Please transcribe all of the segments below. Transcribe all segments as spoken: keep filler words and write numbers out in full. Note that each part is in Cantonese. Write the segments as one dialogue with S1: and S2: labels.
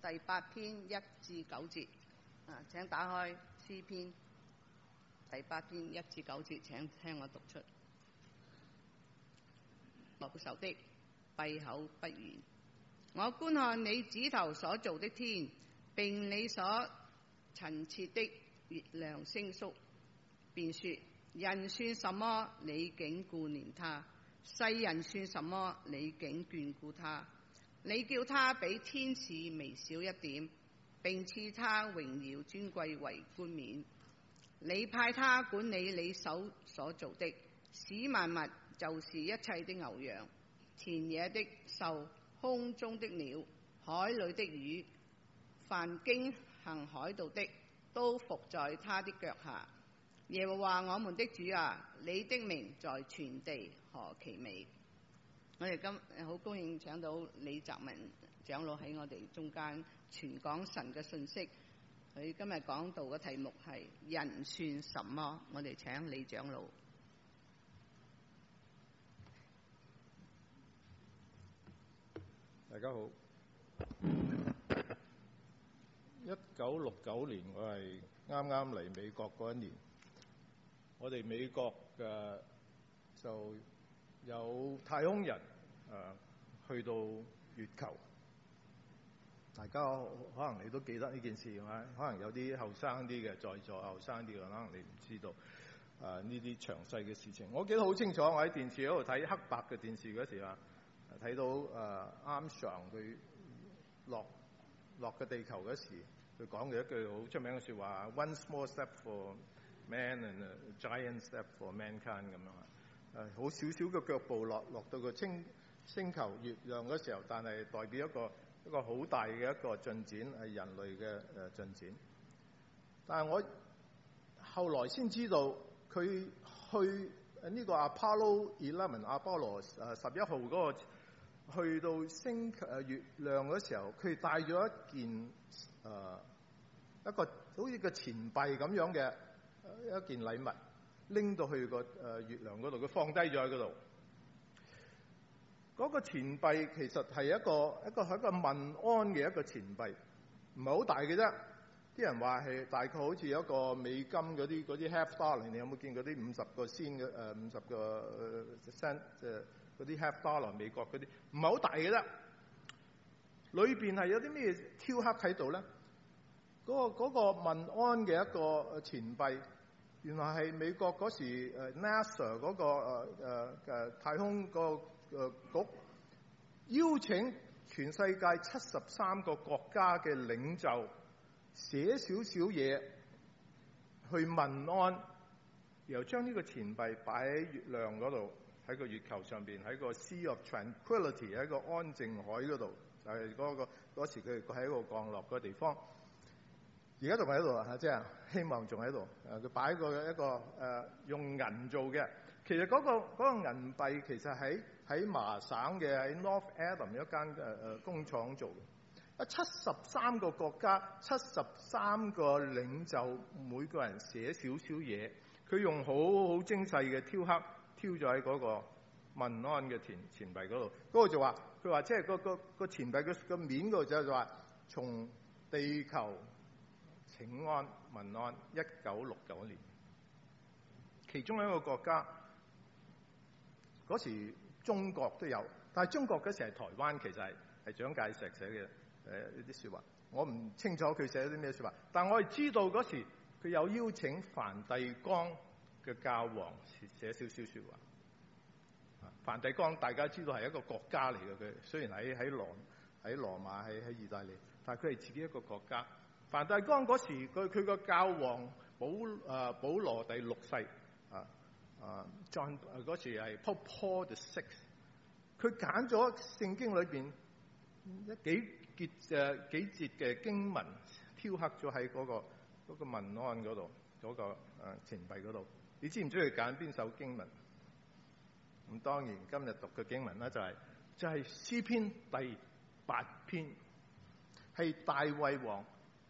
S1: 第八篇一至九節。啊，請打開詩篇第八篇一至九節，請聽我讀出。報仇的閉口不言。我觀看你指頭所造的天，並你所陳設的月亮星宿，便說：人算什麼，你竟顧念他；世人算什麼，你竟眷顧他？你叫他比天使微小一點，並賜他榮耀尊貴為冠冕。你派他管理你手所造的，使萬物，就是一切的牛羊、田野的獸、空中的鳥、海裏的魚，凡經行海道的，都伏在他的腳下。耶和華我們的主啊，你的名在全地何其美！我哋今好高興請到李澤文長老喺我哋中間傳講神嘅信息。佢今日講道嘅題目係人算什麼？我哋請李長老。
S2: 大家好。一九六九年我係啱啱嚟美國嗰一年，我哋美國嘅就有太空人誒、啊、去到月球。大家可能你都記得呢件事，可能有啲後生啲嘅在座後生啲嘅，可能你唔知道誒呢啲詳細嘅事情。我記得好清楚，我喺電視嗰度睇黑白嘅電視嗰時啊，睇到誒 Armstrong 佢落落嘅地球嗰時，佢講嘅一句好出名嘅説話 ：One small step for man and a giant step for mankind 咁樣啊。誒好少少嘅腳步落落到個星星球月亮嗰時候，但係代表一個一個好大嘅一個進展，係人類嘅誒進展。但係我後來先知道，佢去呢個 Apollo 十一阿波羅誒十一號嗰個去到星誒月亮嗰時候，佢帶咗一件誒、呃、一個好似個錢幣咁樣嘅一件禮物，拎到去個誒月亮嗰度，佢放低咗喺嗰度。嗰個錢幣其實係一個一個係一個問安嘅一個錢幣，唔係好大嘅啫。啲人話係大概好似一個美金嗰啲嗰啲 half dollar， 你有冇見過啲五十個仙嘅誒五十個 cent 即係嗰啲 half dollar 美國嗰啲，唔係好大嘅啫。裏邊係有啲咩雕刻喺度咧？嗰個嗰個問安嘅一個錢幣，原來係美國嗰時誒 NASA 嗰個誒誒誒太空個誒局邀請全世界七十三個國家嘅領袖寫少少嘢去問安，然後將呢個錢幣擺喺月亮嗰度，喺個月球上邊，喺個 Sea of Tranquility， 喺個安靜海嗰度，就係嗰個嗰時佢喺個降落個地方。而家仲喺度啊！即係希望仲喺度。誒，佢擺過一個誒、呃、用銀做嘅。其實嗰、嗰個嗰、嗰個銀幣其實喺喺麻省嘅喺 North Adam 一間誒誒工廠做嘅。啊，七十三個國家，七十三個領袖，每個人寫少少嘢。佢用好好精細嘅雕刻，挑咗喺嗰個問安嘅錢錢幣嗰度。嗰、嗰個就話，佢話即係個個個錢幣嘅個面嗰度就係話，從地球請安問安，一九六九年。其中一個國家嗰時中國都有，但係中國嗰時係台灣，其實係係蔣介石寫嘅誒呢啲説話。我唔清楚佢寫咗啲咩説話，但我係知道嗰時佢有邀請梵蒂岡嘅教皇寫少少説話。梵蒂岡大家知道係一個國家嚟嘅，佢雖然喺喺羅喺羅馬喺喺意大利，但係佢係自己一個國家。梵蒂岡嗰時，佢佢個教皇保啊保羅第六世啊啊 John 嗰時係 Pope Paul the Sixth， 佢揀咗聖經裏邊一幾節誒幾節嘅經文，雕刻咗喺嗰個嗰個問安嗰度嗰個誒錢幣嗰度。你知唔知佢揀邊首經文？咁當然今日讀嘅經文咧就係就係詩篇第八篇，係大衛王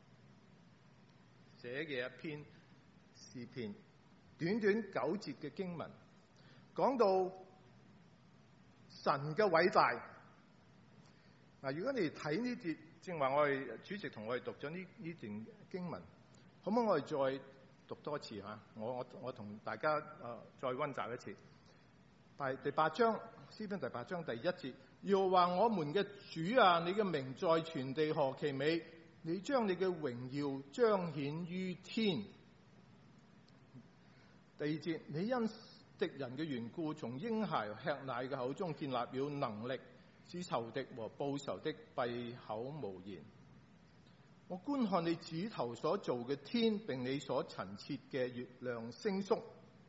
S2: 寫嘅一篇詩篇，短短九節嘅經文，講到神嘅偉大。嗱，如果你睇呢節正話我哋主席同我哋讀咗呢呢段經文，可唔可以我哋再讀多次嚇？我我我同大家誒、呃、再溫習一次。第第八章詩篇第八章第一節，耶和華我們嘅主啊，你嘅名在全地何其美！你將你嘅榮耀彰顯於天。第二節，你因敵人嘅緣故，從嬰孩吃奶嘅口中建立了能力，使仇敵和報仇的閉口無言。我觀看你指頭所造嘅天，並你所陳設嘅月亮星宿。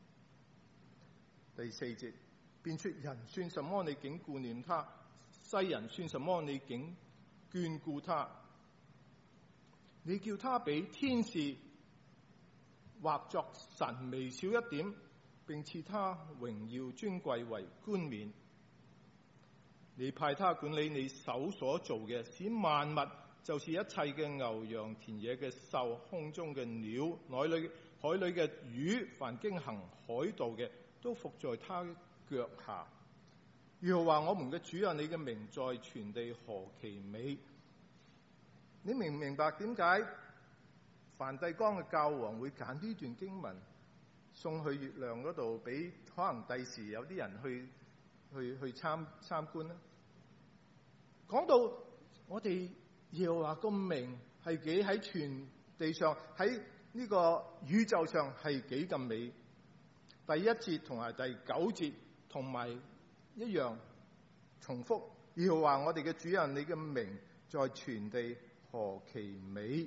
S2: 第四節，便說人算什麼，你竟顧念他；世人算什麼，你竟眷顧他。你叫他比天使或作神微小一點，並賜他榮耀尊貴為冠冕。你派他管理你手所做嘅，使萬物，就是一切嘅牛羊、田野嘅獸、空中嘅鳥、海裏海裏嘅魚，凡經行海道嘅，都伏在他腳下。耶和華我們嘅主啊，你嘅名在全地何其美！你明唔明白點解梵蒂岡嘅教皇會揀呢段經文送去月亮嗰度，俾可能第時有啲人去去去參參觀呢？講到我哋耶和華個名係幾喺全地上，喺呢個宇宙上係幾咁美。第一節同埋第九節同埋一樣重複，耶和華我哋嘅主人，你嘅名在全地何其美！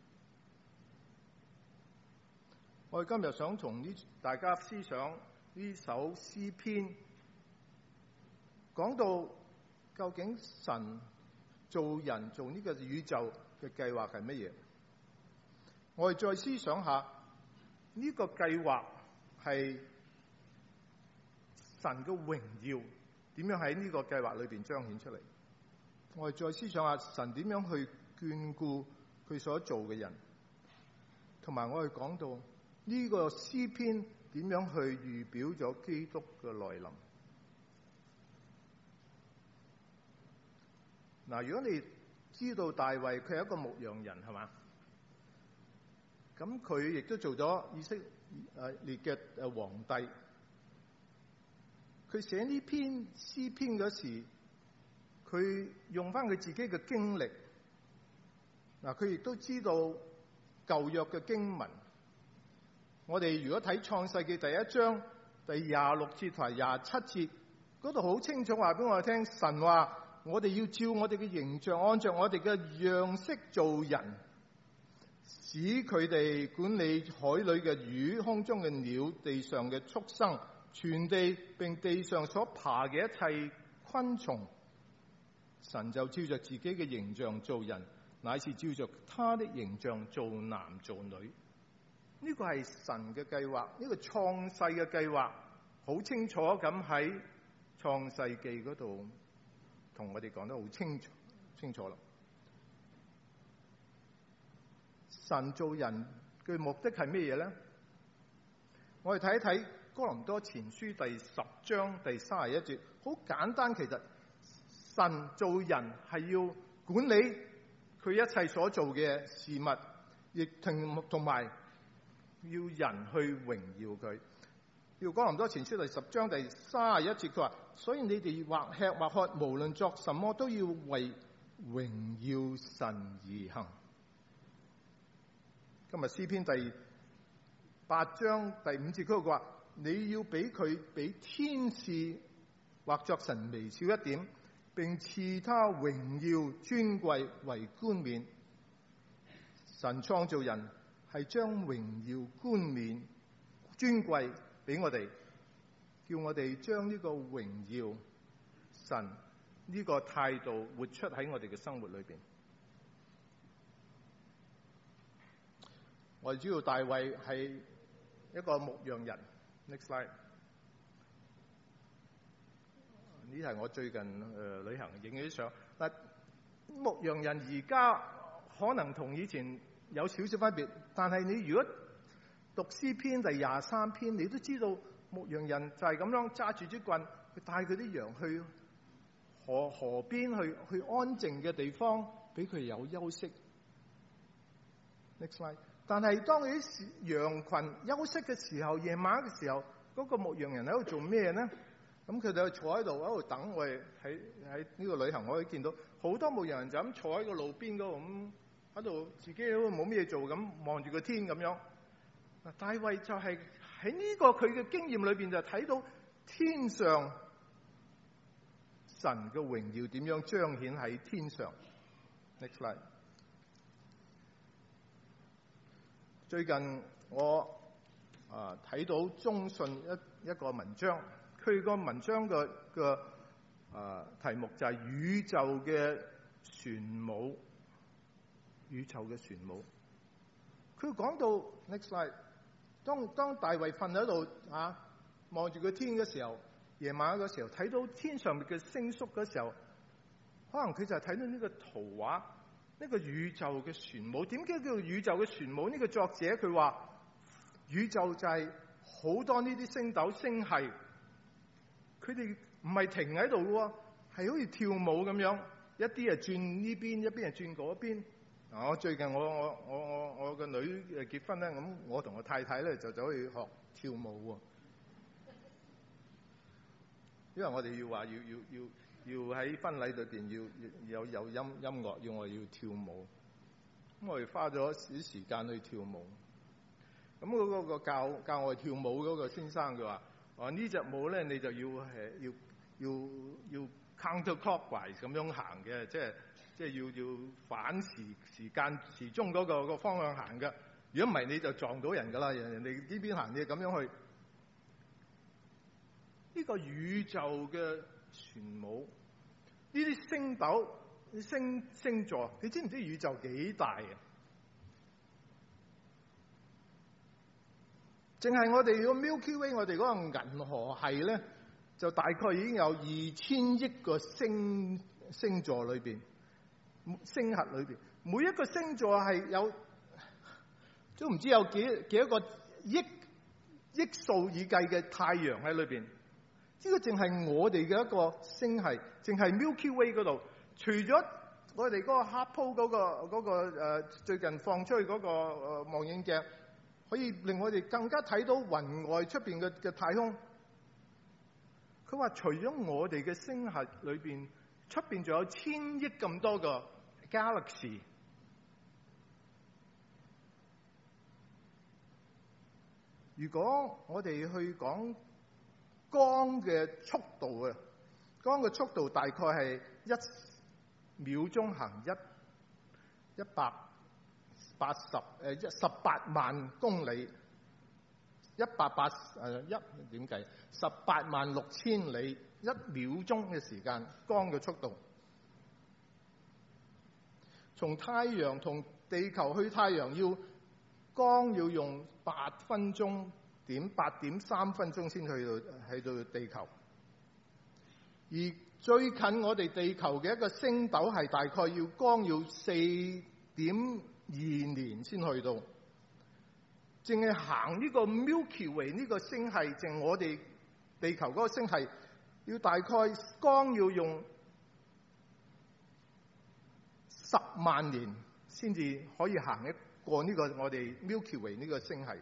S2: 我哋今日想同呢大家思想呢首詩篇，講到究竟神做人做呢個宇宙嘅計劃係乜嘢？我哋再思想下呢個計劃係神嘅榮耀點樣喺呢個計劃裏邊彰顯出嚟？我哋再思想下神點樣去眷顧佢所做嘅人，同埋我哋講到呢個詩篇點樣去預表咗基督嘅來臨。嗱，如果你知道大衛佢係一個牧羊人，係嘛？咁佢亦都做咗以色列嘅誒皇帝。佢寫呢篇詩篇嗰時，佢用翻佢自己嘅經歷。嗱，佢亦都知道舊約嘅經文。我哋如果睇創世記第一章第廿六節同埋廿七節，嗰度好清楚話俾我哋聽，神話我哋要照我哋嘅形象，按照我哋嘅樣式做人，使佢哋管理海裏嘅魚、空中嘅鳥、地上嘅畜生、全地並地上所爬嘅一切昆蟲。神就照着自己嘅形象做人，乃是照着他的形象做男做女。呢個係神嘅計劃，呢個創世嘅計劃好清楚咁喺創世記嗰度同我哋講得好清楚清楚啦。神做人嘅目的係咩嘢咧？我哋睇一睇哥林多前書第十章第三十一節，好簡單。其實神做人係要管理佢一切所做嘅事物，亦同同埋要人去榮耀佢。要哥林多前書第十章第三十一節，佢話：所以你哋或吃或喝，無論作什麼，都要為榮耀神而行。今日詩篇第八章第五節嗰個話：你要俾佢比天使或作神微小一點，並賜他榮耀尊貴為冠冕。神創造人係將榮耀冠冕尊貴俾我哋，叫我哋將呢個榮耀神呢個態度活出喺我哋嘅生活裏邊。我哋知道大衛係一個牧羊人。Next slide。呢係我最近誒、呃、旅行影嘅啲相。嗱，牧羊人而家可能同以前有少少分別，但係你如果讀詩篇第廿三篇，你都知道牧羊人就係咁樣揸住支棍，去帶佢啲羊去河河邊去去安靜嘅地方俾佢有休息。Next slide。但係當佢啲羊群休息嘅時候，夜晚嘅時候，嗰、那個牧羊人喺度做咩呢？咁佢哋坐喺度喺度等。我哋喺喺呢個旅行，我可以見到好多牧羊人就咁坐喺個路邊嗰度，咁喺度自己都冇咩做，咁望住個天咁樣。嗱，大衛就係喺呢個佢嘅經驗裏邊就睇到天上神嘅榮耀點樣彰顯喺天上。Next slide。最近我啊睇到中信一一個文章，佢個文章嘅嘅啊題目就係宇宙嘅旋母，宇宙嘅旋母。佢講到 next slide， 當當大衛瞓喺度啊望住個天嘅時候，夜晚嘅時候睇到天上面嘅星宿嘅時候，可能佢就睇到呢個圖畫。呢個宇宙嘅旋母，點解叫做宇宙嘅旋母？呢個作者佢話宇宙就係好多呢啲星斗星系，佢哋唔係停喺度嘅，係好似跳舞咁樣，一啲係轉呢邊，一邊係轉嗰邊。嗱，我最近我我我我我個女誒結婚咧，咁我同我太太咧就走去學跳舞喎，因為我哋要話要要要。要要喺婚禮裏邊要要有有音音樂，要我要跳舞，咁我哋花咗少時間去跳舞。咁嗰個教教我跳舞嗰個先生佢話：哦，呢隻舞咧你就要誒要要要 counterclockwise 咁樣行嘅，即係即係要要反時時間時鐘嗰個嗰個方向行嘅。如果唔係你就撞到人㗎啦，人人哋呢邊行你咁樣去。呢個宇宙嘅旋母，呢啲星斗、星星座，你知唔知宇宙幾大啊？淨係我哋個 Milky Way， 我哋嗰個銀河系咧，就大概已經有二千億個星星座裏邊，星核裏邊，每一個星座係有都唔知有幾幾多個億億數以計嘅太陽喺裏邊。呢個淨係我哋嘅一個星系，淨係 Milky Way 嗰度。除咗我哋嗰個 Hubble 嗰個嗰個呃最近放出去嗰個呃望遠鏡，可以令我哋更加睇到雲外出邊嘅嘅太空。佢話除咗我哋嘅星系裏邊，出邊仲有千億咁多個 Galaxy。如果我哋去講光嘅速度啊，光嘅速度大概係一秒鐘行一一百八十誒一十八萬公里，一百八誒一點計十八萬六千里一秒鐘嘅時間，光嘅速度。從太陽同地球去太陽要光要用八分鐘。點八點三分鐘先去到去到地球，而最近我哋地球嘅一個星斗係大概要光要四點二年先去到，淨係行呢個 Milky Way 呢個星系，淨我哋地球嗰個星系要大概光要用十萬年先至可以行一過呢個我哋 Milky Way 呢個星系。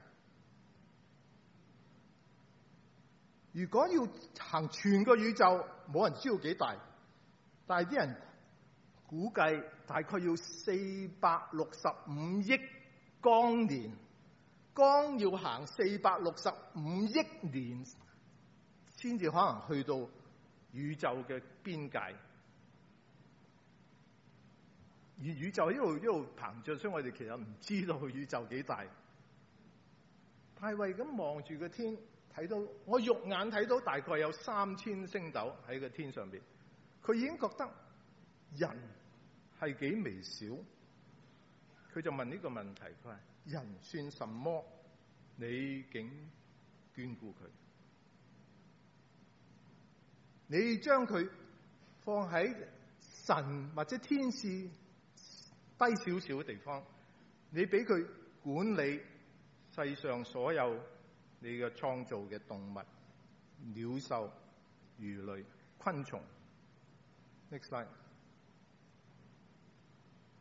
S2: 如果要行全個宇宙，冇人知道幾大，但係啲人估計大概要四百六十五億光年，光要行四百六十五億年先至可能去到宇宙嘅邊界。而宇宙一路一路膨脹，所以我哋其實唔知道宇宙幾大。大衛咁望住個天，睇到我肉眼睇到大概有三千星斗喺個天上邊，佢已經覺得人係幾微小。佢就問呢個問題，佢話：人算什麼？你竟眷顧佢？你將佢放喺神或者天使低少少嘅地方，你俾佢管理世上所有你嘅創造嘅動物、鳥獸、魚類、昆蟲。Next slide。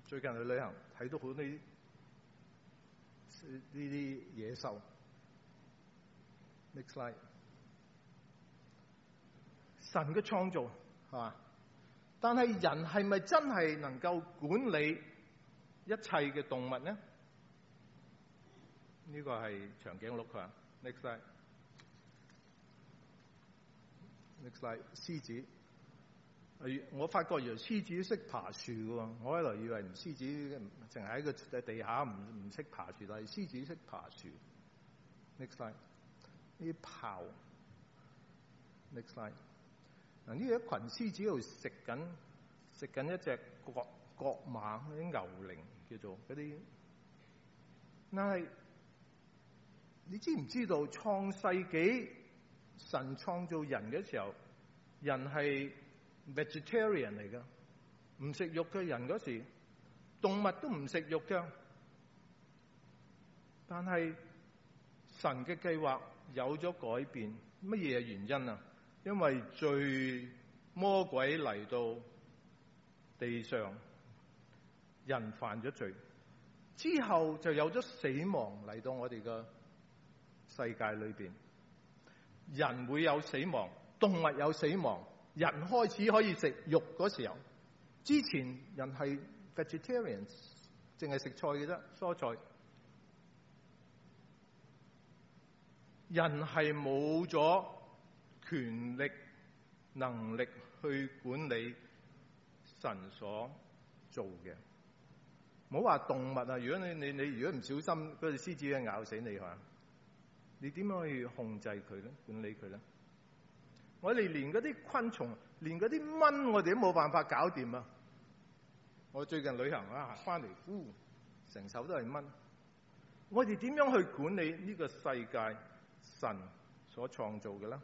S2: 最近去旅行睇到好多呢呢啲野獸。Next slide。神嘅創造係嘛？但係人係咪真係能夠管理一切嘅動物呢？呢、這個係長頸鹿佢話。Next slide。Next slide。獅子。我發覺原來獅子都識爬樹嘅喎，我一來以為唔獅子淨係喺個地下唔唔識爬樹，但係獅子識爬樹。Next slide。呢啲豹。Next slide。嗱，呢一群獅子喺度食緊食緊一隻角角馬嗰啲牛羚，叫做嗰啲。但係你知唔知道創世紀神創造人嘅時候，人係 vegetarian 嚟噶，唔食肉嘅人嗰時，動物都唔食肉噶。但係神嘅計劃有咗改變，乜嘢原因啊？因為罪魔鬼嚟到地上，人犯咗罪之後，就有咗死亡嚟到我哋嘅世界裏邊。人會有死亡，動物有死亡，人開始可以食肉嗰時候，之前人係 vegetarian， 淨係食菜嘅啫，蔬菜。人係冇咗權力、能力去管理神所做嘅。唔好話動物啊！如果你你你如果唔小心，嗰隻獅子會咬死你嚇，你點樣去控制佢咧？管理佢咧？我哋連嗰啲昆蟲，連嗰啲蚊，我哋都冇辦法搞掂啊！我最近旅行啊，翻嚟，呼，成手都係蚊。我哋點樣去管理呢個世界？神所創造嘅啦。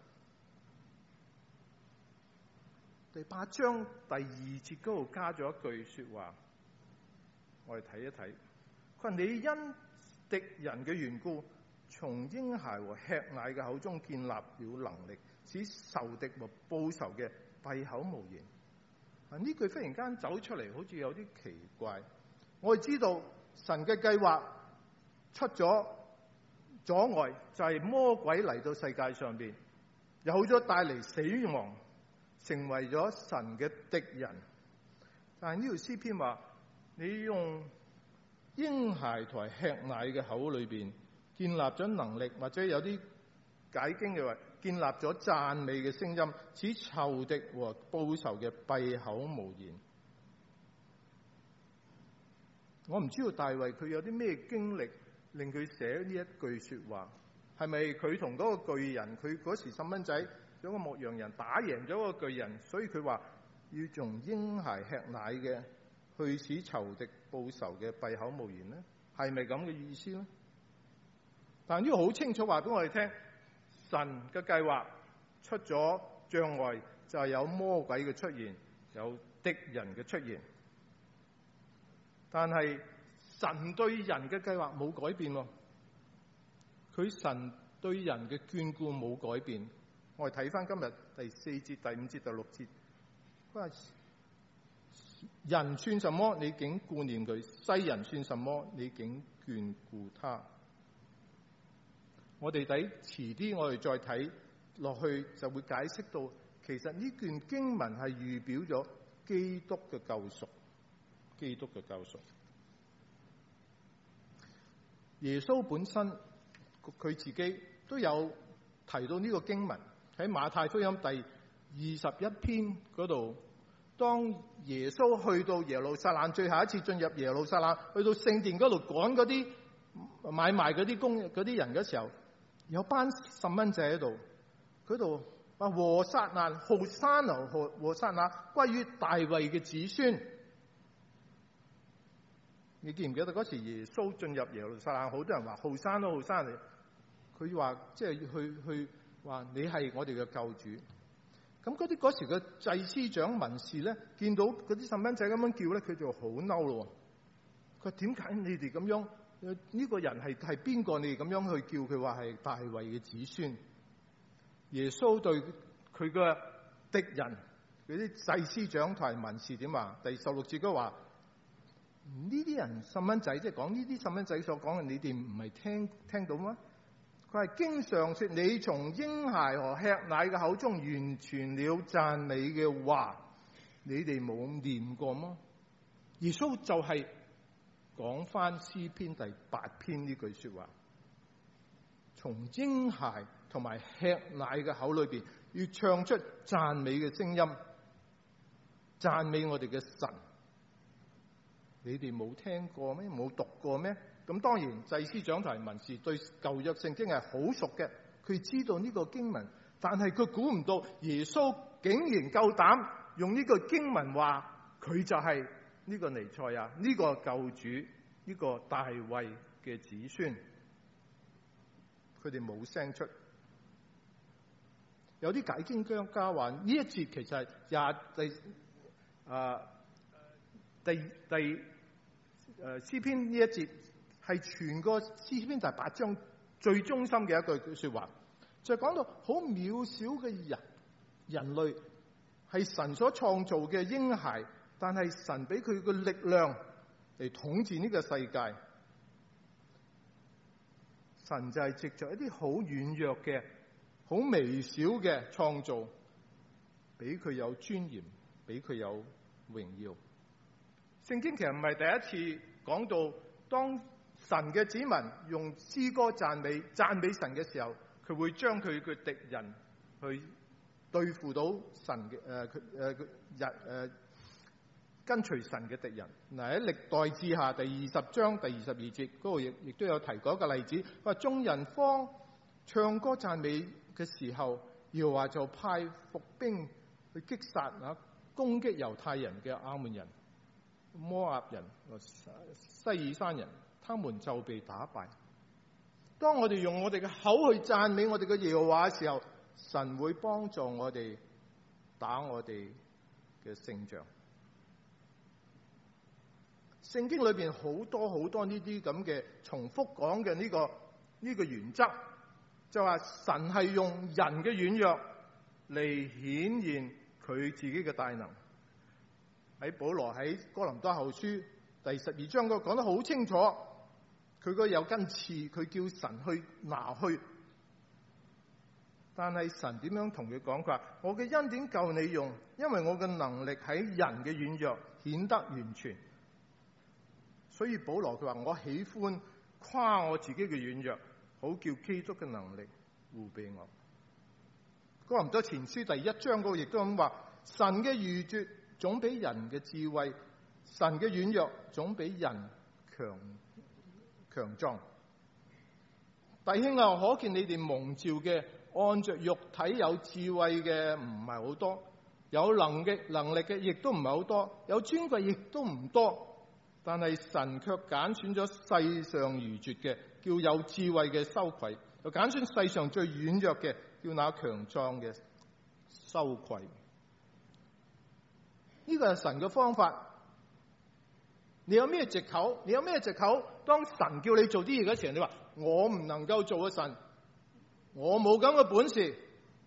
S2: 第八章第二節嗰度加咗一句說話，我哋睇一睇。佢話：你因敵人嘅緣故，從嬰孩和吃奶嘅口中建立了能力，使仇敵和報仇嘅閉口無言。啊！呢句忽然間走出嚟，好似有啲奇怪。我哋知道神嘅計劃出咗阻礙，就係魔鬼嚟到世界上邊，有咗帶嚟死亡，成為咗神嘅敵人。但係呢條詩篇話，你用嬰孩同吃奶嘅口裏邊建立咗能力，或者有啲解經嘅話，建立咗讚美嘅聲音，使仇敵和報仇嘅閉口無言。我唔知道大衛佢有啲咩經歷令佢寫呢一句說話，係咪佢同嗰個巨人，佢嗰時細蚊仔有個牧羊人打贏咗個巨人，所以佢話要用嬰孩吃奶嘅去使仇敵報仇嘅閉口無言呢？係咪咁嘅意思呢？但呢個好清楚話俾我哋聽，神嘅計劃出咗障礙，就係有魔鬼嘅出現，有敵人嘅出現。但係神對人嘅計劃冇改變喎，佢神對人嘅眷顧冇改變。我哋睇翻今日第四節、第五節、第六節，佢話人算什麼，你竟顧念佢；世人算什麼，你竟眷顧他。我哋睇遲啲，我哋再睇落去就會解釋到，其實呢段經文係預表咗基督嘅救贖。基督嘅救贖，耶穌本身佢自己都有提到呢個經文，喺馬太福音第二十一篇嗰度，當耶穌去到耶路撒冷，最後一次進入耶路撒冷，去到聖殿嗰度趕嗰啲買賣嗰啲工嗰啲人嘅時候，有班細蚊仔喺度，嗰度話和撒那，和散那，和和散那歸於大衛嘅子孫。你記唔記得嗰時耶穌進入耶路撒冷，好多人話後生都後生嚟，佢話即係去去話你係我哋嘅救主。咁嗰啲嗰時嘅祭司長文士咧，見到嗰啲細蚊仔咁樣叫咧，佢就好嬲咯。佢話點解你哋咁樣？呢、這個人係係邊個？你哋咁樣去叫佢話係大衛嘅子孫？耶穌對佢嘅敵人嗰啲祭司長同埋文士點話？第十六節嗰話。 呢啲人細蚊仔，即係講呢啲細蚊仔所講嘅，你哋唔係聽聽到嗎？佢係經常說，你從嬰孩和吃奶嘅口中完全了讚美嘅話，你哋冇念過嗎？耶穌就係講翻詩篇第八篇呢句說話，從嬰孩同埋吃奶嘅口裏邊，要唱出讚美嘅聲音，讚美我哋嘅神。你哋冇聽過咩？冇讀過咩？咁當然祭司長同埋文士對舊約聖經係好熟嘅，佢知道呢個經文，但係佢估唔到耶穌竟然夠膽用呢個經文話佢就係呢個彌賽亞，呢個救主，呢個大衛嘅子孫。佢哋冇聲出。有啲解經家話呢一節其實係廿第啊第第誒詩篇呢一節係全個詩篇第八章最中心嘅一句說話，就係講到好渺小嘅人人類係神所創造嘅嬰孩，但係神俾佢個力量嚟統治呢個世界。神就係藉着一啲好軟弱嘅、好微小嘅創造，俾佢有尊嚴，俾佢有榮耀。聖經其實唔係第一次講到，當神嘅子民用詩歌讚美讚美神嘅時候，佢會將佢嘅敵人去對付到神嘅誒佢誒佢日誒跟隨神嘅敵人。嗱，喺歷代志下第二十章第二十二節嗰度亦亦都有提過一個例子，話眾人方唱歌讚美嘅時候，耶和華就派伏兵去擊殺啊攻擊猶太人嘅亞捫人、摩押人、西爾山人，他們就被打敗。當我哋用我哋嘅口去讚美我哋嘅耶和華嘅時候，神會幫助我哋打我哋嘅勝仗。聖經裏邊好多好多呢啲咁嘅重複講嘅呢個呢個原則，就話神係用人嘅軟弱嚟顯現佢自己嘅大能。喺保羅喺哥林多後書第十二章嗰度講得好清楚，佢嗰有根刺，佢叫神去拿去。但係神點樣同佢講？佢話我嘅恩典夠你用，因為我嘅能力喺人嘅軟弱顯得完全。所以保羅佢話我喜歡誇我自己嘅軟弱，好叫基督嘅能力護庇我。哥林多前書第一章嗰度亦都咁話，神嘅愚拙總比人嘅智慧，神嘅軟弱總比人強強壯。弟兄啊，可見你哋蒙召嘅，按着肉體有智慧嘅唔係好多，有能力能力嘅亦都唔係好多，有尊貴亦都唔多。但係神卻揀選咗世上愚拙嘅，叫有智慧嘅羞愧；又揀選世上最軟弱嘅，叫那強壯嘅羞愧。呢個係神嘅方法。你有咩藉口？你有咩藉口？當神叫你做啲嘢嘅時候，你話我唔能夠做啊！神，我冇咁嘅本事。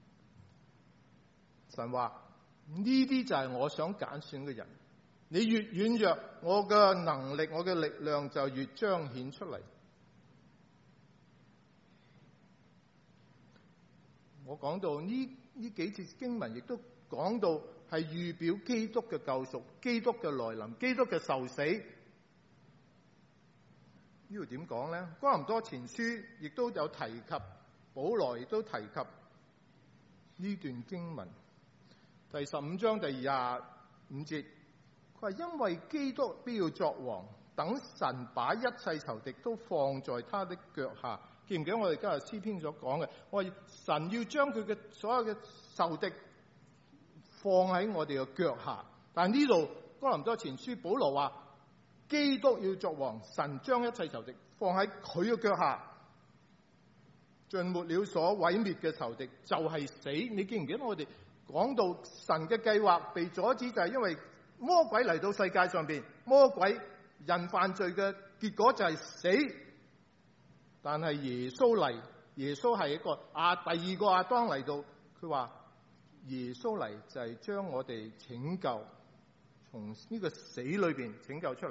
S2: 神話呢啲就係我想揀選嘅人。你越軟弱，我嘅能力、我嘅力量就越彰顯出嚟。我講到呢呢幾節經文，亦都講到係預表基督嘅救贖、基督嘅來臨、基督嘅受死。呢度點講咧？哥林多前書亦都有提及，保羅亦都提及呢段經文，第十五章第廿五節。佢話因為基督必要作王，等神把一切仇敵都放在他的腳下。記唔記得我哋今日詩篇所講嘅？我話神要將佢嘅所有嘅仇敵放喺我哋嘅腳下。但係呢度哥林多前書保羅話基督要作王，神將一切仇敵放喺佢嘅腳下，盡沒了所毀滅嘅仇敵就係死。你記唔記得我哋講到神嘅計劃被阻止，就係因為魔鬼嚟到世界上邊，魔鬼人犯罪嘅結果就係死。但係耶穌嚟，耶穌係一個亞第二個亞當嚟到，佢話耶穌嚟就係將我哋拯救，從呢個死裏邊拯救出嚟。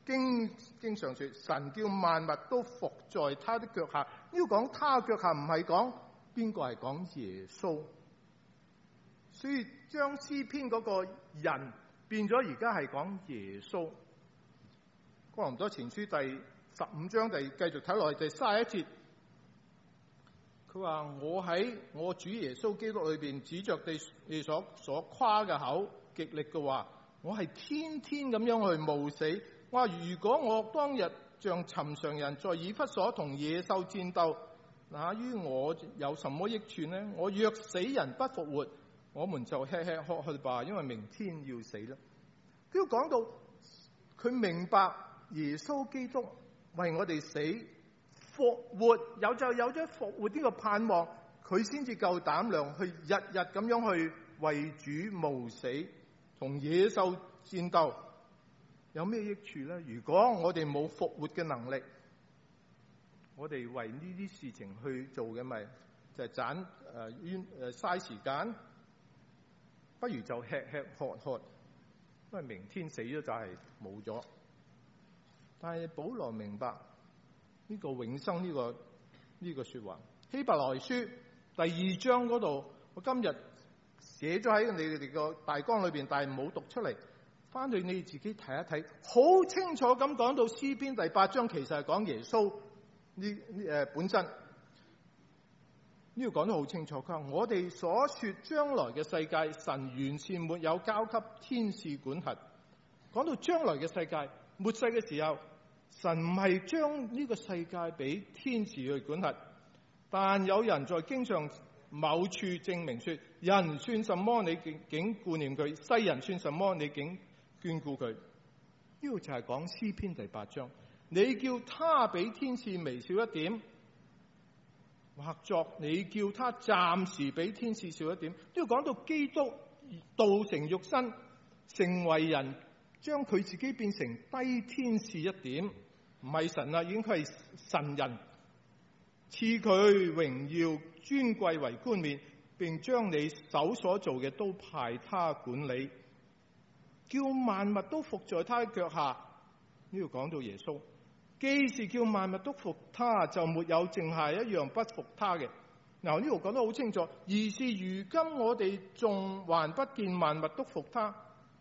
S2: 經經常說神叫萬物都伏在他的腳下。呢個講他腳下唔係講邊個，係講耶穌。所以將詩篇嗰個人變咗，而家係講耶穌。哥林多前書第十五章第繼續睇落去第三十一節，佢話我喺我主耶穌基督裏邊指着你所所誇嘅口極力嘅話，我係天天咁樣去冒死。我話如果我當日像尋常人在以弗所同野獸戰鬥，那於我有什麼益處呢？我若死人不復活，我們就吃吃喝喝吧，因為明天要死啦。佢講到佢明白耶穌基督為我哋死復活，有就有咗復活呢個盼望，佢先至夠膽量去日日咁樣去為主冒死，同野獸戰鬥。有咩益處呢？如果我哋冇復活嘅能力，我哋為呢啲事情去做嘅咪就係盞誒冤誒嘥時間，不如就吃吃喝喝，因為明天死咗就係冇咗。但係保羅明白呢個永生呢個呢個說話。希伯來書第二章嗰度，我今日寫咗喺你哋個大綱裏邊，但係冇讀出嚟。翻去你自己睇一睇，好清楚咁講到詩篇第八章其實係講耶穌呢誒本身。呢度講得好清楚，佢話我哋所說將來嘅世界，神完全沒有交給天使管轄。講到將來嘅世界，末世嘅時候，神唔係將呢個世界俾天使去管轄，但有人在經上某處證明說，人算什麼你竟竟顧念佢，世人算什麼你竟眷顧佢。呢個就係講詩篇第八章，你叫他比天使微小一點，或作你叫他暫時比天使少一點。呢個講到基督道成肉身，成為人，將佢自己變成低天使一點，唔係神啦，已經佢係神人，賜佢榮耀尊貴為冠冕，並將你手所做嘅都派他管理，叫萬物都伏在他腳下。呢度講到耶穌，既是叫萬物都服他，就沒有剩下一樣不服他嘅。嗱，呢度講得好清楚，而是如今我哋仲還不見萬物都服他。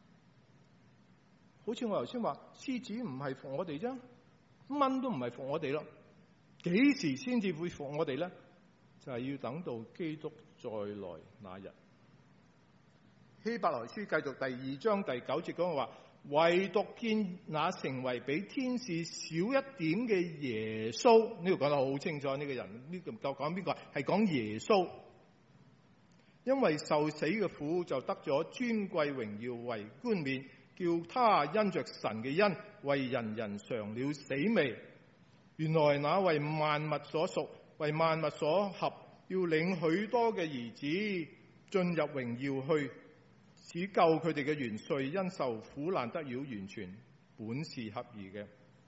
S2: 好似我頭先話，獅子唔係服我哋啫，蚊都唔係服我哋咯，幾時先至會服我哋咧？就係、是、要等到基督再來那日。希伯來書繼續第二章第九節講話，唯獨見那成為比天使少一點嘅耶穌。呢度講得好清楚，呢、這個人呢個唔夠講邊個，係講耶穌。因為受死嘅苦，就得咗尊貴榮耀為冠冕，叫他因着神嘅恩，為人人嘗了死味。原來那為萬物所屬，為萬物所合，要領許多嘅兒子進入榮耀去，使救佢哋嘅元帥因受苦難得了完全，本是合宜嘅。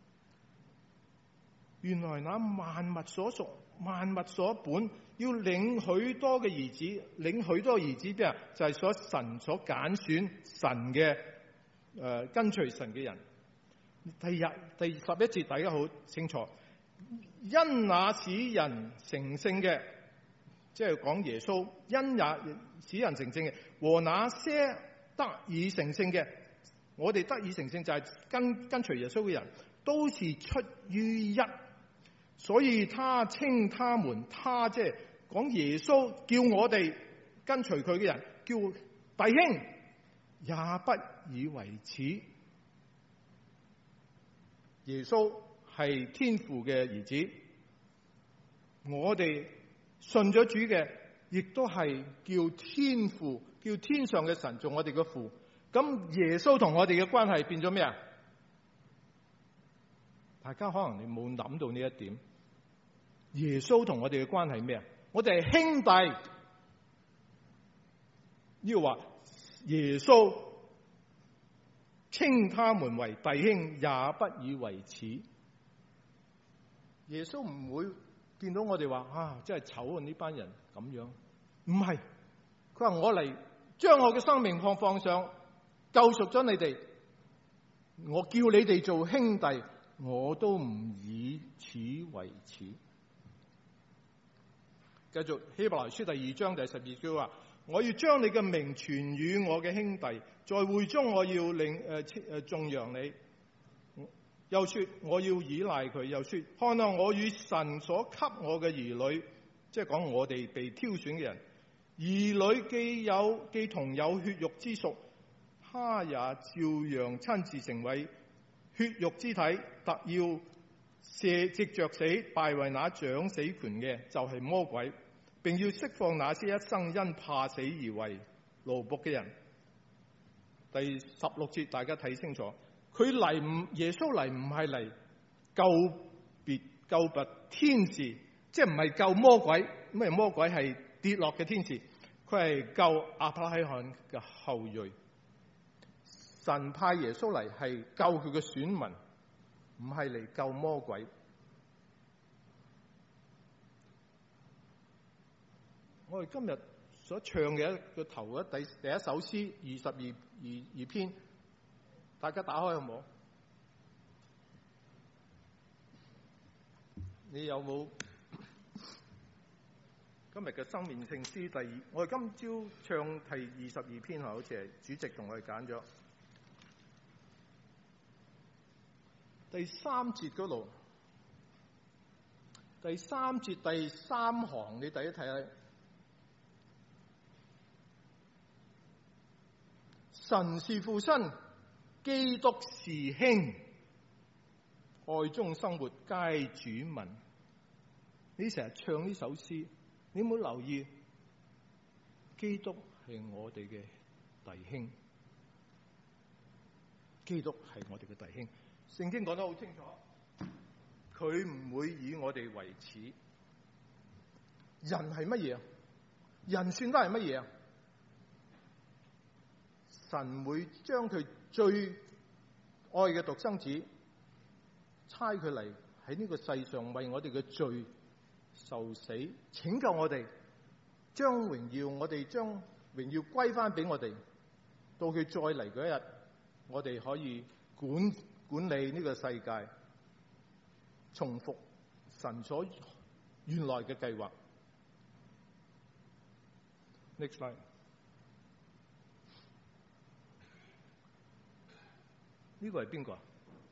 S2: 原來那萬物所屬，萬物所本，要領許多嘅兒子，領許多兒子邊啊？就係、是、所神所揀選神嘅誒、呃、跟隨神嘅人。第日第十一節大家好清楚，因那使人成聖嘅，即係講耶穌，因也使人成聖嘅，和那些得以成聖嘅，我哋得以成聖就係跟跟隨耶穌嘅人，都是出於一，所以他稱他們，他即係講耶穌叫我哋跟隨佢嘅人叫弟兄，也不以為恥。耶穌係天父嘅兒子，我哋信咗主嘅，亦都係叫天父，叫天上嘅神做我哋嘅父。咁耶穌同我哋嘅關係變咗咩啊？大家可能你冇諗到呢一點。耶穌同我哋嘅關係咩啊？我哋係兄弟。要話耶穌稱他們為弟兄，也不以為恥。耶穌唔會見到我哋話啊，真係醜啊！呢班人咁樣，唔係。佢話我嚟將我嘅生命放放上，救贖咗你哋。 我叫你哋做兄弟，我都唔以此為恥。繼續希伯來書第二章第十二句話：我要將你嘅名傳與我嘅兄弟，在會中我要令誒誒頌揚你。又說我要依賴佢，又說看啊，我與神所給我嘅兒女，即係講我哋被挑選嘅人，兒女既有既同有血肉之屬，他也照樣親自成為血肉之體，特要借藉着死敗壞那掌死權嘅，就係魔鬼，並要釋放那些一生因怕死而為奴僕嘅人。第十六節大家睇清楚，佢嚟唔耶穌嚟唔係嚟救別救拔天使，即係唔係救魔鬼，咩魔鬼係跌落嘅天使，佢係救亞伯拉罕嘅後裔。神派耶穌嚟係救佢嘅選民，唔係嚟救魔鬼。我哋今日所唱嘅一個頭嘅第第一首詩二十二二二篇，大家打開好冇？你有冇今日嘅生命聖詩第二？我哋今朝唱係二十二篇，好似係主席同我哋揀咗第三節嗰度，第三節第三行，你第一睇下。神是父親，基督是兄，愛中生活皆主民。你成日唱呢首詩，你有冇留意？基督係我哋嘅弟兄，基督係我哋嘅弟兄。聖經講得好清楚，佢唔會以我哋為恥。人係乜嘢啊？人算得係乜嘢啊？神會將佢最愛嘅獨生子差佢嚟喺呢個世上為我哋嘅罪受死，拯救我哋，將榮耀我哋將榮耀歸翻俾我哋。到佢再嚟嗰一日，我哋可以管管理呢個世界，重複神所原來嘅計劃。Next slide。呢個係邊個？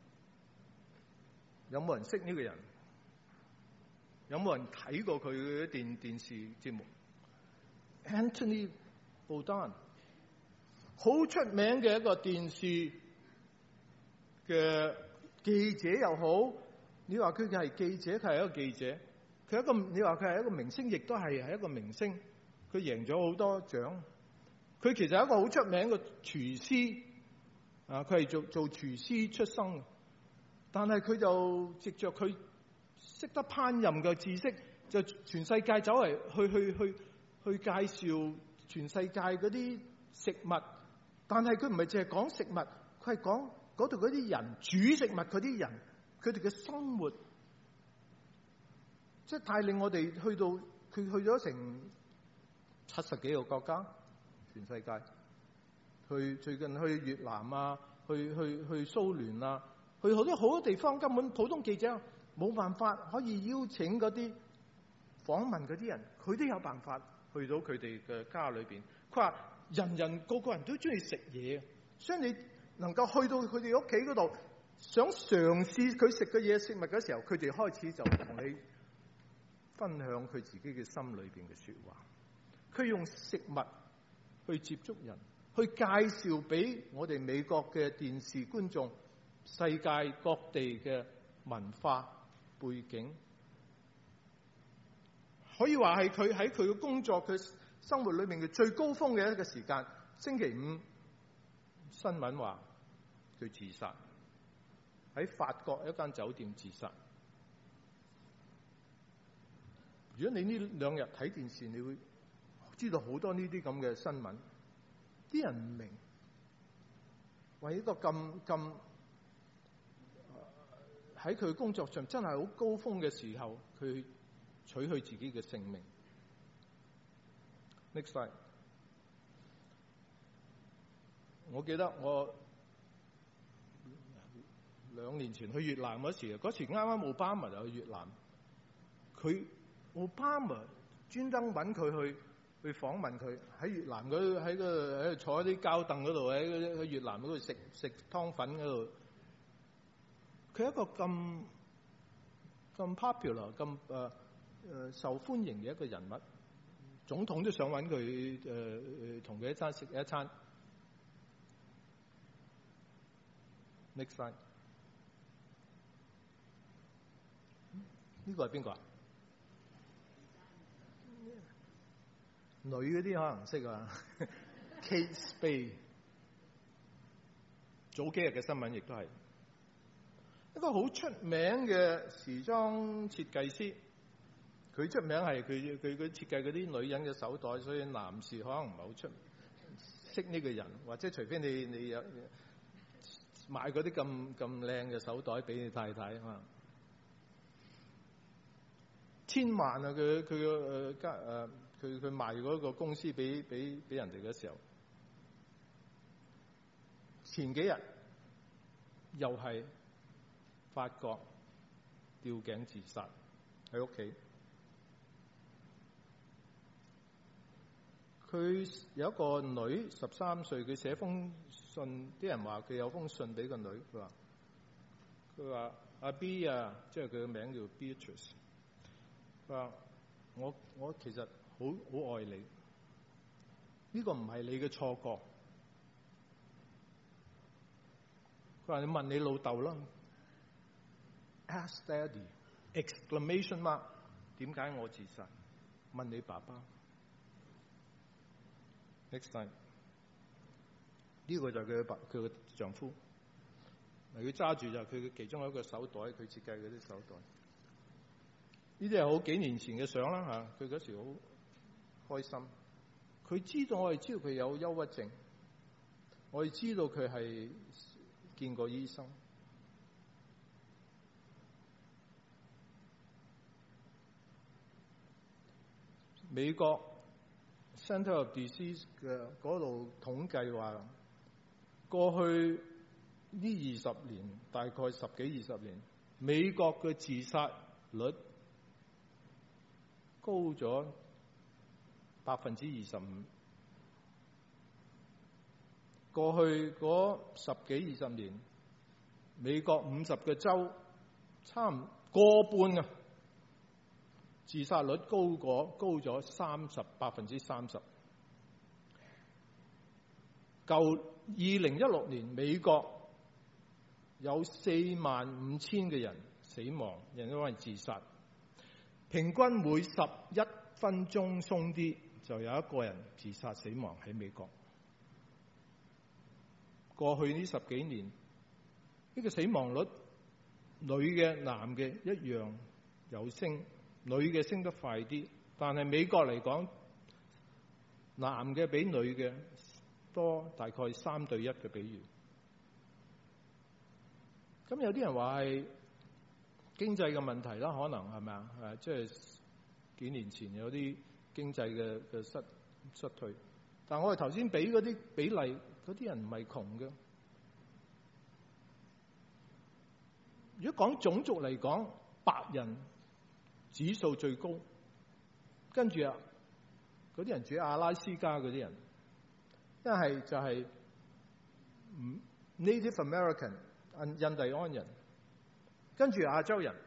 S2: 有冇人識呢個人？有冇人睇過佢嘅電電視節目 ？Anthony Bourdain， 好出名嘅一個電視嘅記者又好，你話佢係記者，佢係一個記者，佢一個你話佢係一個明星，亦都係係一個明星。佢贏咗好多獎。佢其實係一個好出名嘅廚師。啊！佢係做做廚師出生，但係佢就藉着佢識得烹飪嘅知識，就全世界走嚟去去去去介紹全世界嗰啲食物。但係佢唔係淨係講食物，佢係講嗰度嗰啲人煮食物嗰啲人，佢哋嘅生活，即係帶領我哋去到佢去咗成七十幾個國家，全世界。去最近去越南啊，去去去蘇聯啊，去好多好多地方，根本普通記者冇辦法可以邀請嗰啲訪問嗰啲人，佢都有辦法去到佢哋嘅家裏邊。佢話人人個個人都中意食嘢，所以你能夠去到佢哋屋企嗰度，想嘗試佢食嘅嘢食物嘅時候，佢哋開始就同你分享佢自己嘅心裏邊嘅說話。佢用食物去接觸人，去介紹俾我哋美國嘅電視觀眾世界各地嘅文化背景，可以話係佢喺佢嘅工作佢生活裏面嘅最高峰嘅一個時間。星期五新聞話佢自殺，喺法國一間酒店自殺。如果你呢兩日睇電視，你會知道好多呢啲咁嘅新聞。啲人唔明，為一個咁咁喺佢工作上真係好高峰嘅時候，佢取去自己嘅性命。Next slide。我記得我兩年前去越南嗰時，嗰時啱啱奧巴馬就去越南，佢奧巴馬專登揾佢去去訪問佢喺越南嗰喺個喺度坐喺啲膠凳嗰度，喺喺越南嗰度食食湯粉嗰度。佢係一個咁咁 popular 咁誒誒受歡迎嘅一個人物，總統都想揾佢誒誒同佢一餐食一餐。Next slide，呢個係邊個啊？女嗰啲可能識啊。Kate Spade， 早幾日嘅新聞亦都係一個好出名嘅時裝設計師。佢出名係佢佢佢設計嗰啲女人嘅手袋，所以男士可能唔係好出識呢個人，或者除非你你有買嗰啲咁咁靚嘅手袋俾你太太啊嘛。千萬啊！佢佢個誒家誒佢佢賣嗰個公司俾俾俾人哋嘅時候，前幾日又係發覺吊頸自殺喺屋企。佢有一個女十三歲，佢寫封信，啲人話佢有封信俾個女，佢話佢話阿 B 啊，即係佢嘅名叫 Beatrice。佢話我我其實好好愛你，呢個唔係你嘅錯覺。佢話你問你老豆啦 ，Ask Daddy exclamation mark， 點解我自殺？問你爸爸。Next time， 呢個就係佢嘅爸佢嘅丈夫。佢揸住就係佢嘅其中一個手袋，佢設計嗰啲手袋。呢啲係好幾年前嘅相啦嚇，佢嗰時好開心。佢知道我哋知道佢有憂鬱症，我哋知道佢係見過醫生。美國 Center of Disease 嘅嗰度統計話，過去呢二十年，大概十幾二十年，美國嘅自殺率高咗百分之二十五。過去嗰十幾二十年，美國五十個州差唔多過半啊，自殺率高過高咗三十百分之三十。舊二零一六年，美國有四萬五千嘅人死亡，人因為自殺。平均每十一分鐘鬆啲就有一個人自殺死亡喺美國。過去呢十幾年，呢個死亡率女嘅男嘅一樣有升，女嘅升得快啲，但係美國嚟講，男嘅比女嘅多大概三對一嘅比喻。咁有啲人話係經濟嘅問題啦，可能係咪啊？誒，即係幾年前有啲經濟嘅嘅失失退，但我哋頭先俾嗰啲比例，嗰啲人唔係窮嘅。如果講種族嚟講，白人指數最高，跟住啊，嗰啲人住喺阿拉斯加嗰啲人，一係就係 Native American 印印第安人，跟住亞洲人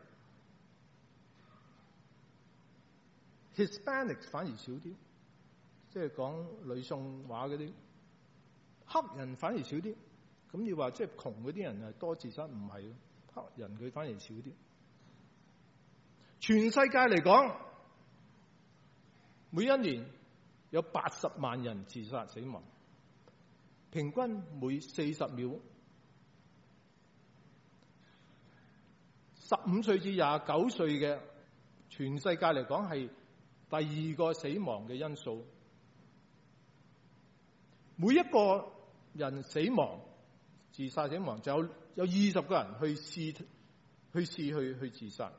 S2: ，Hispanics 反而少啲，即係講呂宋話嗰啲，黑人反而少啲。咁你話即係窮嗰啲人係多自殺，唔係，黑人佢反而少啲。全世界嚟講，每一年有八十萬人自殺死亡，平均每四十秒。十五歲至廿九歲嘅，全世界嚟講係第二個死亡嘅因素。每一個人死亡、自殺死亡，就有有二十個人去試去試去去自殺。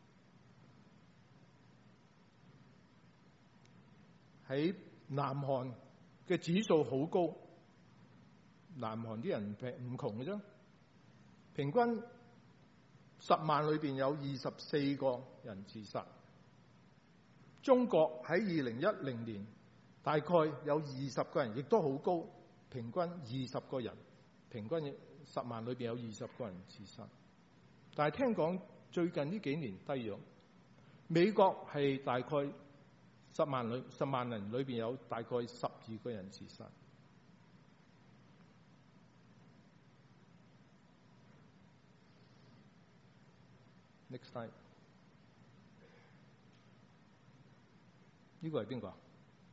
S2: 喺南韓嘅指數好高，南韓啲人唔窮嘅啫。 平均十萬裏邊有二十四個人自殺。中國喺二零一零年大概有二十個人，亦都好高，平均二十個人，平均十萬裏邊有二十個人自殺。但係聽講最近呢幾年低咗，美國係大概十萬裏十萬人裏邊有大概十二個人自殺。Next slide，呢個係邊個啊？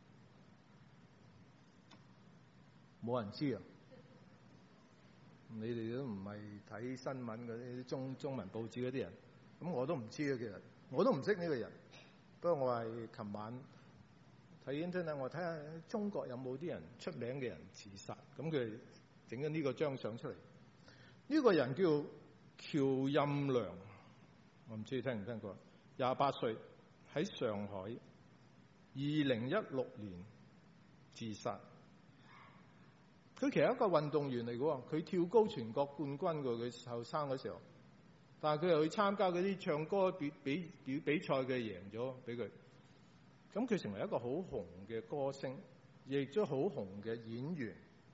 S2: 冇人知啊！你哋都唔係睇新聞嗰啲中中文報紙嗰啲人，咁我都唔知啊。其實我都唔識呢個人，不過我係琴晚睇 internet，我睇下中國有冇啲人出名嘅人自殺，咁佢整緊呢個張相出嚟。呢、這個人叫喬任梁。我唔知你聽唔聽過，廿八歲喺上海，二零一六年自殺。佢其實係一個運動員嚟嘅喎，佢跳高全國冠軍嘅，佢後生嗰時候。但係佢又去參加嗰啲唱歌比比比比賽，佢贏咗俾佢。咁佢成為一個好紅嘅歌星，亦都好紅嘅演員。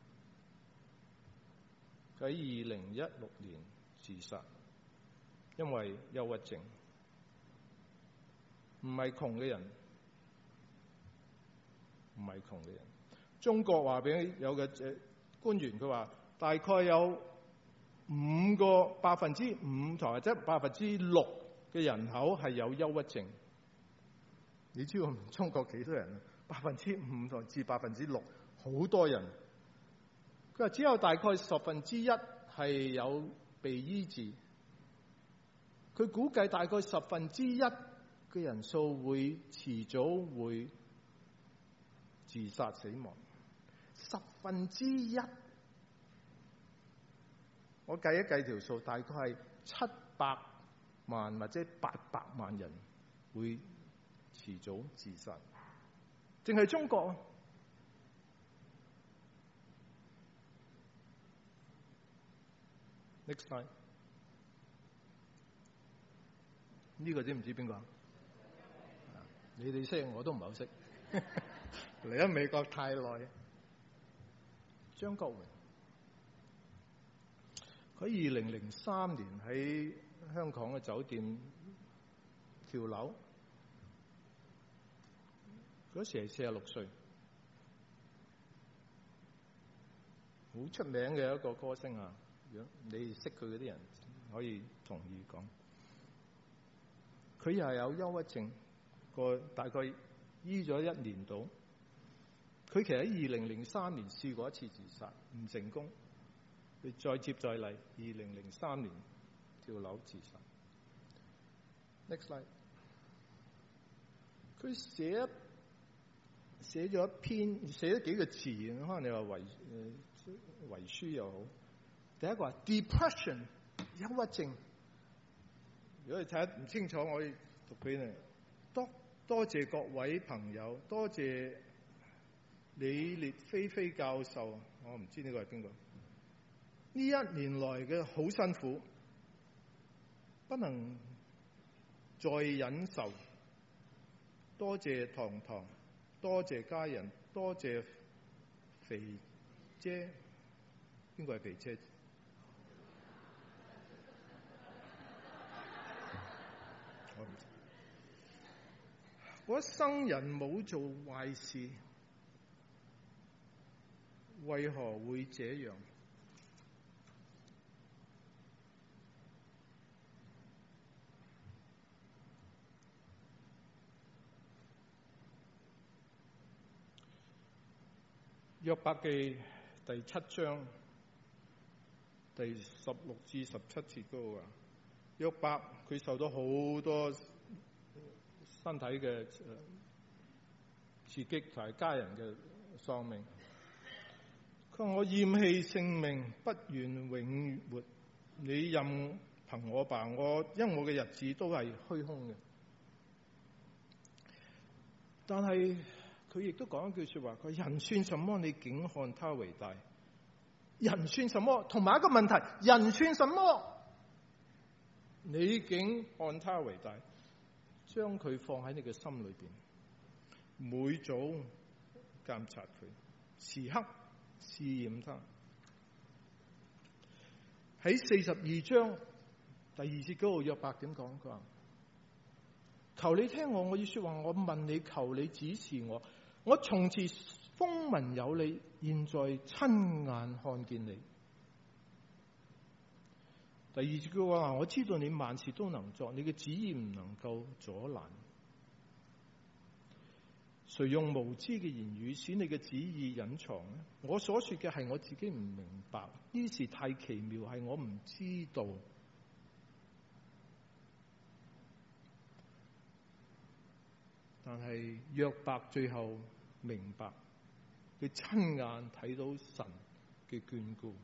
S2: 佢喺二零一六年自殺。因為憂鬱症，唔係窮嘅人，唔係窮嘅人。中國話俾有個誒官員，佢話大概有五個百分之五，或者百分之六嘅人口係有憂鬱症。你知道中國幾多人啊？百分之五至百分之六，好多人。佢話只有大概十分之一係有被醫治。佢估計大概十分之一嘅人數會遲早會自殺死亡。十分之一，我計一計條數，大概係七百萬或者八百萬人會遲早自殺。淨係中國啊！Next slide。呢個知唔知邊個？你哋識，我都唔係好識。嚟咗美國太耐。張國榮，佢二零零三年喺香港嘅酒店跳樓，嗰時係四十六歲，好出名嘅一個歌星啊！如果你識佢嗰啲人，可以同意講。佢又係有憂鬱症，個大概醫咗一年到。佢其實喺二零零三年試過一次自殺，唔成功。佢再接再厲，二零零三年跳樓自殺。Next slide。佢寫寫咗一篇，寫咗幾個字，可能你話遺誒遺書又好。第一個係 depression， 憂鬱症。如果你睇得唔清楚，我可以讀俾你。多多謝各位朋友，多謝李烈菲菲教授，我唔知呢個係邊個。呢一年來嘅好辛苦，不能再忍受。多謝堂堂，多謝家人，多謝肥姐。邊個係肥姐？我唔知。我一生人冇做壞事，為何會這樣？約伯記第七章第十六至十七節嗰個啊，約伯佢受到好多身體嘅刺激同埋家人嘅喪命。佢話：我厭棄性命，不願永活。你任憑我吧，我因我嘅日子都係虛空嘅。但係佢亦都講一句說話：佢人算什麼？你竟看他為大。人算什麼？同埋一個問題：人算什麼？ 你竟看他為大，將佢放喺你嘅心裏邊，每早監察佢，時刻試驗他。喺四十二章第二節嗰度，約伯點講？佢話：求你聽我，我要說話，我問你，求你指示我。我從前風聞有你，現在親眼看見你。第二節佢話：我知道你萬事都能作，你嘅旨意唔能夠阻攔。誰用無知嘅言語使你嘅旨意隱藏呢？我所說嘅係我自己唔明白，呢事太奇妙，係我唔知道。但係約伯最後明白，佢親眼睇到神嘅眷顧。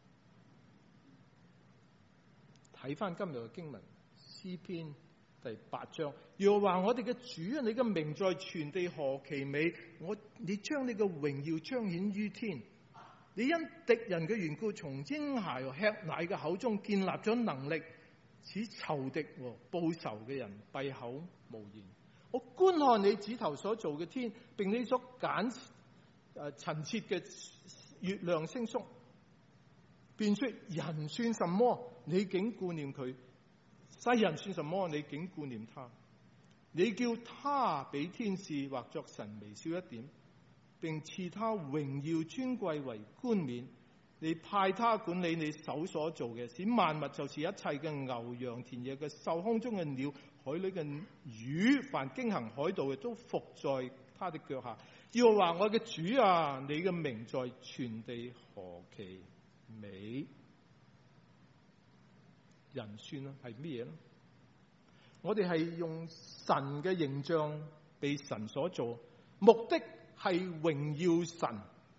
S2: 睇翻今日嘅經文，詩篇第八章，又話我哋嘅主啊，你嘅名在全地何其美！我你將你嘅榮耀彰顯於天，你因敵人嘅緣故，從嬰孩吃奶嘅口中建立咗能力，使仇敵和報仇嘅人閉口無言。我觀看你指頭所造嘅天，並你所揀誒陳設嘅月亮星宿，便說人算什麼？你竟顧念佢；世人算什麼？你竟顧念他？你叫他比天使或作神微小一點，並賜他榮耀尊貴為冠冕。你派他管理你手所做嘅，使萬物就是一切嘅牛羊、田野嘅獸、空中嘅鳥、海裏嘅魚，凡經行海道嘅，都伏在他的腳下。要話我嘅主啊，你嘅名在全地何其美！人算啊，係乜嘢咧？我哋係用神嘅形象被神所做，目的係榮耀神。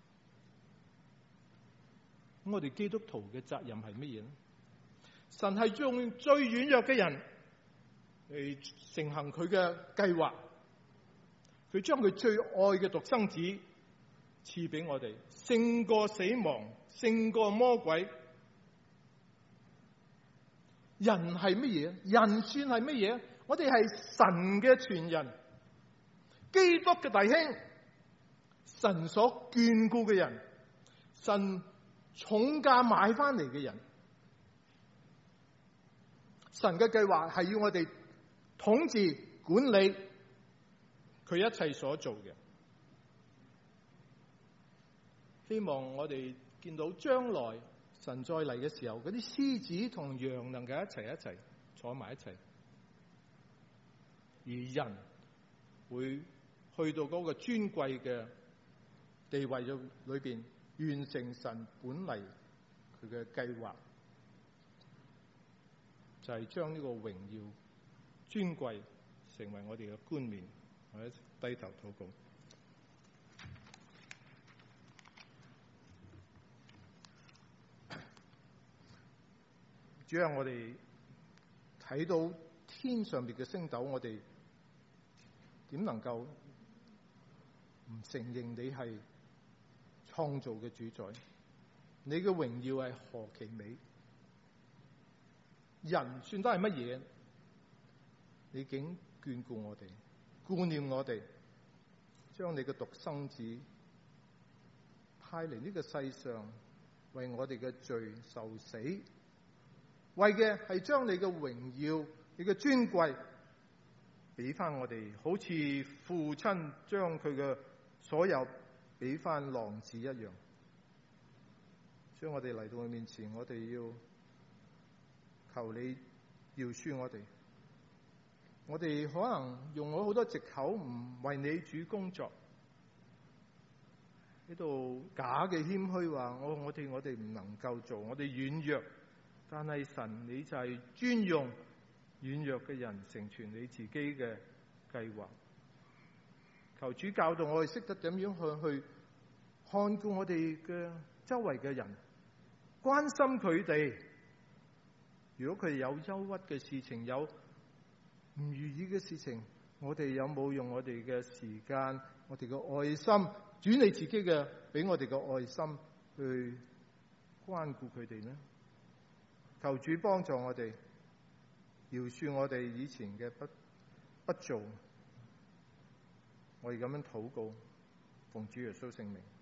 S2: 咁我哋基督徒嘅責任係乜嘢咧？神係用最軟弱嘅人嚟成行佢嘅計劃，佢將佢最愛嘅獨生子賜俾我哋，勝過死亡，勝過魔鬼。人係乜嘢？人算係乜嘢？我哋係神嘅傳人，基督嘅弟兄，神所眷顧嘅人，神重價買翻嚟嘅人。神嘅計劃係要我哋統治管理佢一切所做嘅。希望我哋見到將來神再嚟嘅時候，嗰啲獅子同羊能夠一齊一齊坐埋一齊，而人會去到嗰個尊貴嘅地位裏邊，完成神本嚟佢嘅計劃，就係將呢個榮耀尊貴成為我哋嘅冠冕。我哋低頭禱告。主啊，我哋睇到天上邊嘅星斗，我哋點能夠唔承認你係創造嘅主宰？你嘅榮耀係何其美！人算得係乜嘢？你竟眷顧我哋，顧念我哋，將你嘅獨生子派嚟呢個世上，為我哋嘅罪受死。為嘅係將你嘅榮耀、你嘅尊貴俾翻我哋，好似父親將佢嘅所有俾翻浪子一樣。所以我哋嚟到佢面前，我哋要求你饒恕我哋。我哋可能用咗好多藉口，唔為你主工作，呢度假嘅謙虛話我我哋我哋唔能夠做，我哋軟弱。但係神，你就係專用軟弱嘅人成全你自己嘅計劃。求主教導我哋識得點樣去去看顧我哋嘅周圍嘅人，關心佢哋。如果佢哋有憂鬱嘅事情，有唔如意嘅事情，我哋有冇用我哋嘅時間、我哋嘅愛心，轉你自己嘅俾我哋嘅愛心去關顧佢哋呢？求主幫助我哋， 饒恕我哋以前嘅不不做。我哋咁樣禱告，奉主耶穌聖名。